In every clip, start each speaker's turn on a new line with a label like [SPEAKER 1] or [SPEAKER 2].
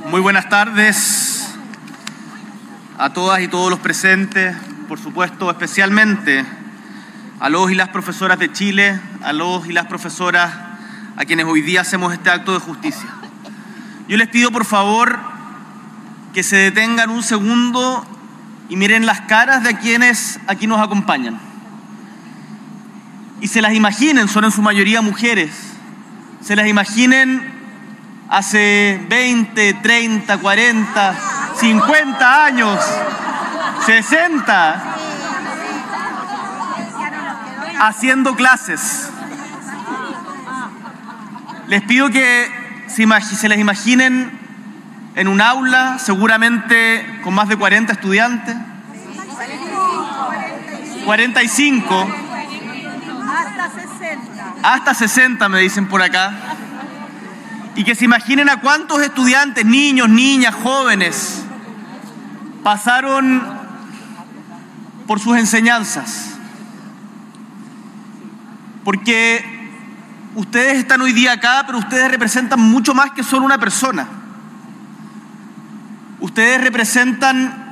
[SPEAKER 1] Muy buenas tardes a todas y todos los presentes, por supuesto, especialmente a los y las profesoras de Chile, a los y las profesoras a quienes hoy día hacemos este acto de justicia. Yo les pido, por favor, que se detengan un segundo y miren las caras de quienes aquí nos acompañan. Y se las imaginen, son en su mayoría mujeres, se las imaginen hace 20, 30, 40, 50 años, 60, haciendo clases. Les pido que se las imaginen en un aula, seguramente con más de 40 estudiantes, 45, hasta 60 me dicen por acá. Y que se imaginen a cuántos estudiantes, niños, niñas, jóvenes, pasaron por sus enseñanzas. Porque ustedes están hoy día acá, pero ustedes representan mucho más que solo una persona. Ustedes representan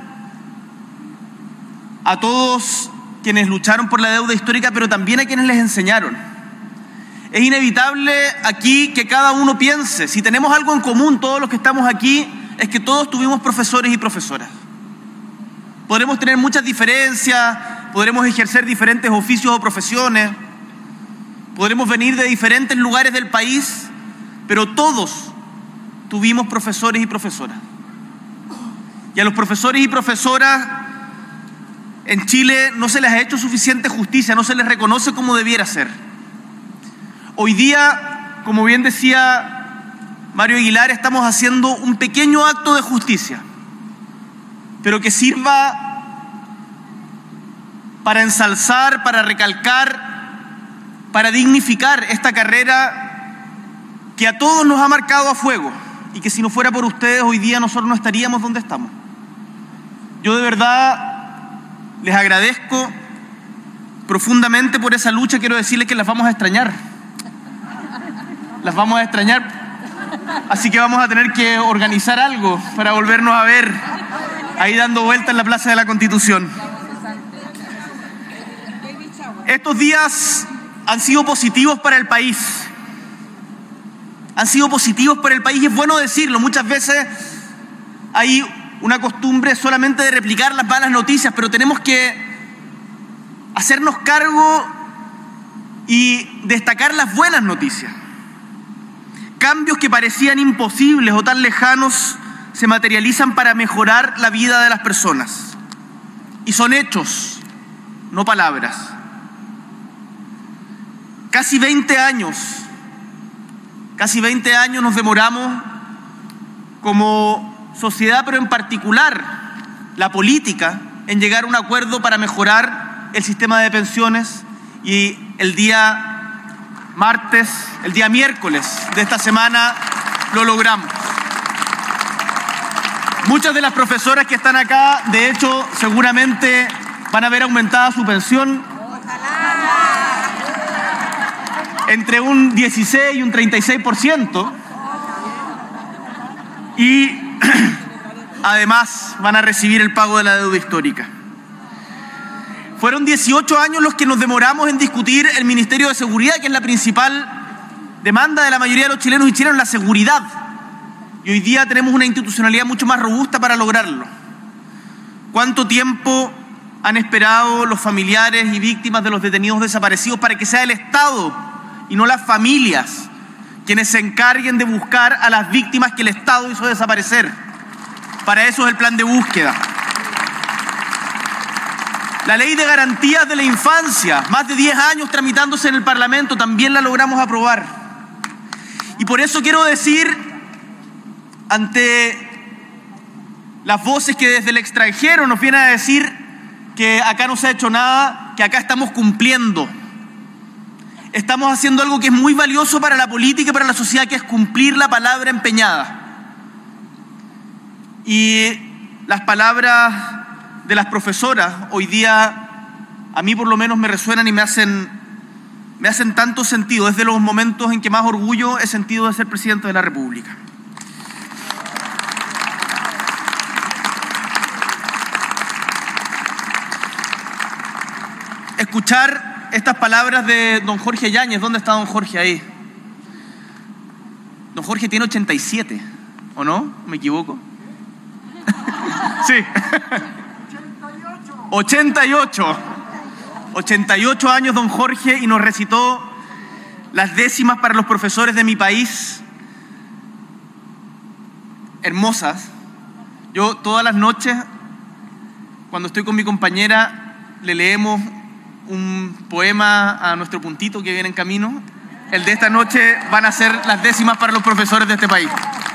[SPEAKER 1] a todos quienes lucharon por la deuda histórica, pero también a quienes les enseñaron. Es inevitable aquí que cada uno piense, si tenemos algo en común todos los que estamos aquí, es que todos tuvimos profesores y profesoras. Podremos tener muchas diferencias, podremos ejercer diferentes oficios o profesiones, podremos venir de diferentes lugares del país, pero todos tuvimos profesores y profesoras. Y a los profesores y profesoras en Chile no se les ha hecho suficiente justicia, no se les reconoce como debiera ser. Hoy día, como bien decía Mario Aguilar, estamos haciendo un pequeño acto de justicia, pero que sirva para ensalzar, para recalcar, para dignificar esta carrera que a todos nos ha marcado a fuego y que si no fuera por ustedes hoy día nosotros no estaríamos donde estamos. Yo de verdad les agradezco profundamente por esa lucha. Quiero decirles que las vamos a extrañar. Las vamos a extrañar, así que vamos a tener que organizar algo para volvernos a ver ahí dando vueltas en la Plaza de la Constitución. Estos días han sido positivos para el país. Han sido positivos para el país y es bueno decirlo. Muchas veces hay una costumbre solamente de replicar las malas noticias, pero tenemos que hacernos cargo y destacar las buenas noticias. Cambios que parecían imposibles o tan lejanos se materializan para mejorar la vida de las personas. Y son hechos, no palabras. Casi 20 años nos demoramos como sociedad, pero en particular la política, en llegar a un acuerdo para mejorar el sistema de pensiones, y el día miércoles de esta semana lo logramos. Muchas de las profesoras que están acá, de hecho, seguramente van a ver aumentada su pensión entre un 16 y un 36%, y además van a recibir el pago de la deuda histórica. Fueron 18 años los que nos demoramos en discutir el Ministerio de Seguridad, que es la principal demanda de la mayoría de los chilenos y chilenas, la seguridad. Y hoy día tenemos una institucionalidad mucho más robusta para lograrlo. ¿Cuánto tiempo han esperado los familiares y víctimas de los detenidos desaparecidos para que sea el Estado y no las familias quienes se encarguen de buscar a las víctimas que el Estado hizo desaparecer? Para eso es el plan de búsqueda. La ley de garantías de la infancia, más de 10 años tramitándose en el Parlamento, también la logramos aprobar. Y por eso quiero decir, ante las voces que desde el extranjero nos vienen a decir que acá no se ha hecho nada, que acá estamos cumpliendo. Estamos haciendo algo que es muy valioso para la política y para la sociedad, que es cumplir la palabra empeñada. Y las palabras de las profesoras hoy día a mí por lo menos me resuenan y me hacen tanto sentido. Es de los momentos en que más orgullo he sentido de ser presidente de la República. escuchar estas palabras de don Jorge Yáñez. ¿Dónde está don Jorge ahí? Don Jorge tiene 87, ¿o no? ¿Me equivoco? Sí. 88 años don Jorge, y nos recitó las décimas para los profesores de mi país. Hermosas. Yo todas las noches, cuando estoy con mi compañera, le leemos un poema a nuestro puntito que viene en camino. El de esta noche van a ser las décimas para los profesores de este país.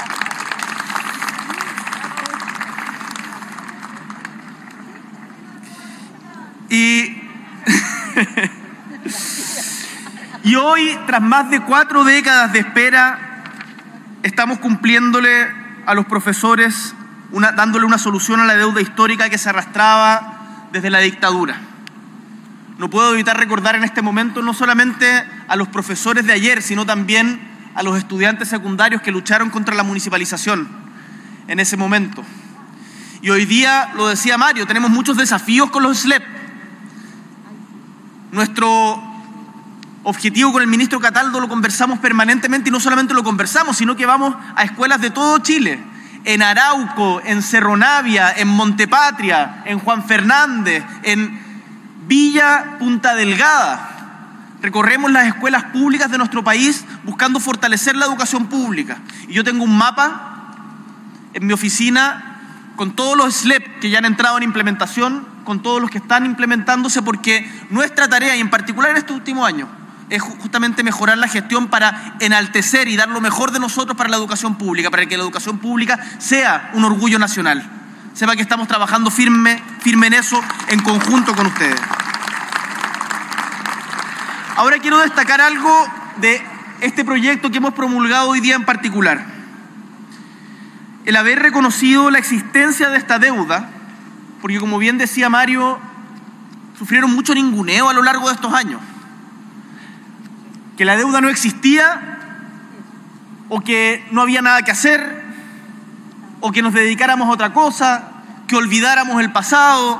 [SPEAKER 1] Y hoy, tras más de 4 décadas de espera, estamos cumpliéndole a los profesores, dándole una solución a la deuda histórica que se arrastraba desde la dictadura. No puedo evitar recordar en este momento no solamente a los profesores de ayer, sino también a los estudiantes secundarios que lucharon contra la municipalización en ese momento. Y hoy día, lo decía Mario, tenemos muchos desafíos con los SLEP. Nuestro objetivo con el ministro Cataldo lo conversamos permanentemente, y no solamente lo conversamos, sino que vamos a escuelas de todo Chile, en Arauco, en Cerro Navia, en Montepatria, en Juan Fernández, en Villa Punta Delgada. Recorremos las escuelas públicas de nuestro país buscando fortalecer la educación pública. Y yo tengo un mapa en mi oficina con todos los SLEP que ya han entrado en implementación, con todos los que están implementándose, porque nuestra tarea, y en particular en este último año, es justamente mejorar la gestión para enaltecer y dar lo mejor de nosotros para la educación pública, para que la educación pública sea un orgullo nacional. Sepa que estamos trabajando firme en eso, en conjunto con ustedes. Ahora quiero destacar algo de este proyecto que hemos promulgado hoy día en particular. El haber reconocido la existencia de esta deuda, porque como bien decía Mario, sufrieron mucho ninguneo a lo largo de estos años. Que la deuda no existía, o que no había nada que hacer, o que nos dedicáramos a otra cosa, que olvidáramos el pasado,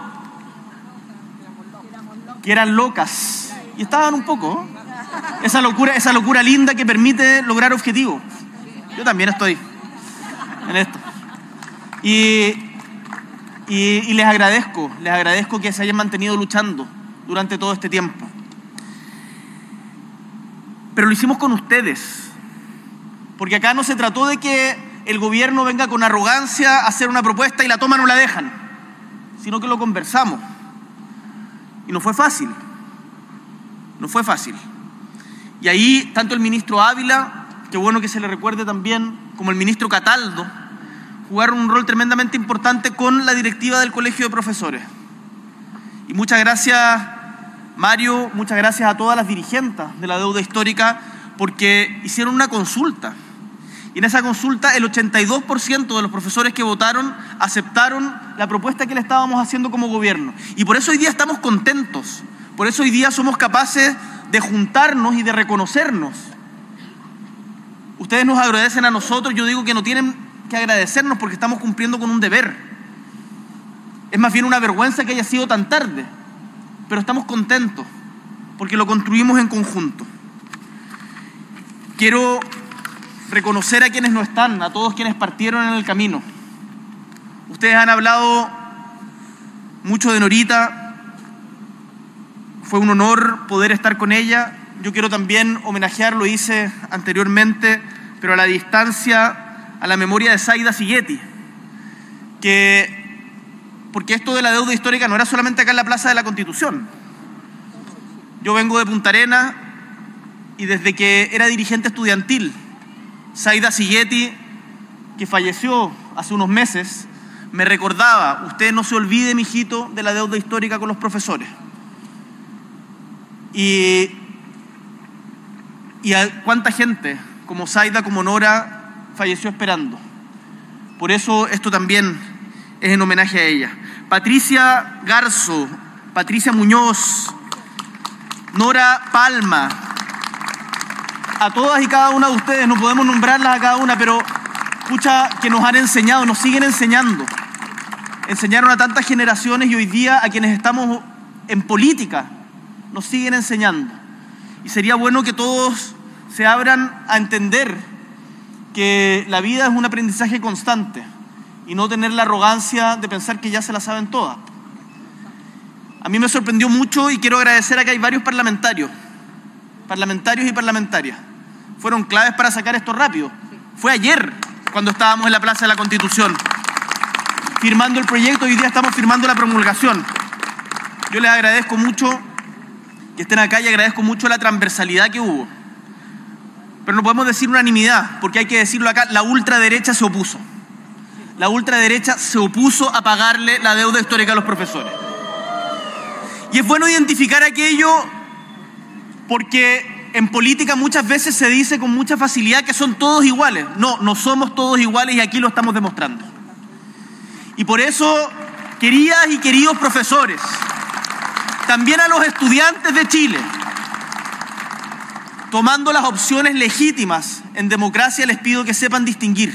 [SPEAKER 1] que eran locas. Y estaban un poco, ¿eh? Esa locura linda que permite lograr objetivos. Yo también estoy en esto. Y les agradezco que se hayan mantenido luchando durante todo este tiempo. Pero lo hicimos con ustedes, porque acá no se trató de que el gobierno venga con arrogancia a hacer una propuesta y la toman o la dejan, sino que lo conversamos. Y no fue fácil. Y ahí, tanto el ministro Ávila, qué bueno que se le recuerde también, como el ministro Cataldo, jugaron un rol tremendamente importante con la directiva del Colegio de Profesores. Y muchas gracias, Mario, muchas gracias a todas las dirigentes de la deuda histórica, porque hicieron una consulta. Y en esa consulta el 82% de los profesores que votaron aceptaron la propuesta que le estábamos haciendo como gobierno. Y por eso hoy día estamos contentos. Por eso hoy día somos capaces de juntarnos y de reconocernos. Ustedes nos agradecen a nosotros, yo digo que no tienen que agradecernos porque estamos cumpliendo con un deber. Es más bien una vergüenza que haya sido tan tarde, pero estamos contentos porque lo construimos en conjunto. Quiero reconocer a quienes no están, a todos quienes partieron en el camino. Ustedes han hablado mucho de Norita. Fue un honor poder estar con ella. Yo quiero también homenajear, lo hice anteriormente, pero a la distancia, a la memoria de Zaida Sigueti, porque esto de la deuda histórica no era solamente acá en la Plaza de la Constitución. Yo vengo de Punta Arenas y desde que era dirigente estudiantil, Zaida Sigueti, que falleció hace unos meses, me recordaba: usted no se olvide, mijito, de la deuda histórica con los profesores. Y a cuánta gente, como Zaida, como Nora, falleció esperando. Por eso esto también es en homenaje a ella. Patricia Garzo, Patricia Muñoz, Nora Palma, a todas y cada una de ustedes, no podemos nombrarlas a cada una, pero escucha que nos han enseñado, nos siguen enseñando. Enseñaron a tantas generaciones, y hoy día a quienes estamos en política nos siguen enseñando. Y sería bueno que todos se abran a entender que la vida es un aprendizaje constante y no tener la arrogancia de pensar que ya se la saben todas. A mí me sorprendió mucho y quiero agradecer a que hay varios parlamentarios y parlamentarias. Fueron claves para sacar esto rápido. Fue ayer cuando estábamos en la Plaza de la Constitución firmando el proyecto y hoy día estamos firmando la promulgación. Yo les agradezco mucho que estén acá y agradezco mucho la transversalidad que hubo. Pero no podemos decir unanimidad, porque hay que decirlo acá, la ultraderecha se opuso. La ultraderecha se opuso a pagarle la deuda histórica a los profesores. Y es bueno identificar aquello porque en política muchas veces se dice con mucha facilidad que son todos iguales. No, no somos todos iguales y aquí lo estamos demostrando. Y por eso, queridas y queridos profesores, también a los estudiantes de Chile, tomando las opciones legítimas en democracia, les pido que sepan distinguir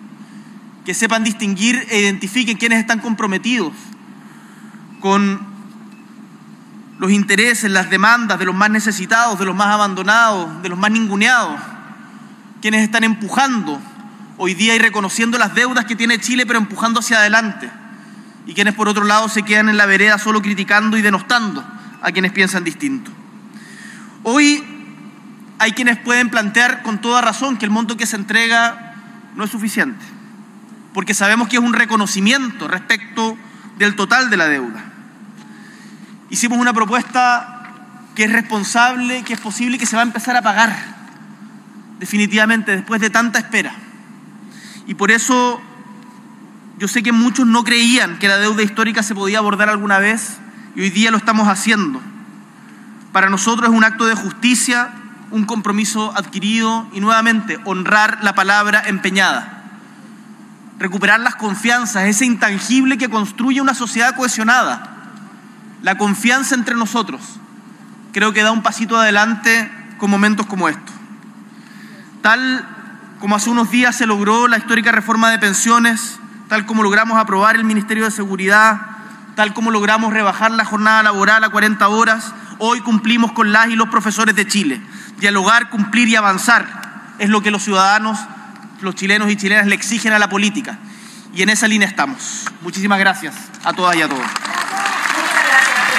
[SPEAKER 1] e identifiquen quiénes están comprometidos con los intereses, las demandas de los más necesitados, de los más abandonados, de los más ninguneados, quienes están empujando hoy día y reconociendo las deudas que tiene Chile, pero empujando hacia adelante, y quienes por otro lado se quedan en la vereda solo criticando y denostando a quienes piensan distinto. Hoy hay quienes pueden plantear con toda razón que el monto que se entrega no es suficiente, porque sabemos que es un reconocimiento respecto del total de la deuda. Hicimos una propuesta que es responsable, que es posible y que se va a empezar a pagar definitivamente después de tanta espera. Y por eso yo sé que muchos no creían que la deuda histórica se podía abordar alguna vez y hoy día lo estamos haciendo. Para nosotros es un acto de justicia, un compromiso adquirido y nuevamente honrar la palabra empeñada. Recuperar las confianzas, ese intangible que construye una sociedad cohesionada. La confianza entre nosotros creo que da un pasito adelante con momentos como estos. Tal como hace unos días se logró la histórica reforma de pensiones, tal como logramos aprobar el Ministerio de Seguridad, tal como logramos rebajar la jornada laboral a 40 horas, hoy cumplimos con las y los profesores de Chile. Dialogar, cumplir y avanzar es lo que los ciudadanos, los chilenos y chilenas le exigen a la política. Y en esa línea estamos. Muchísimas gracias a todas y a todos.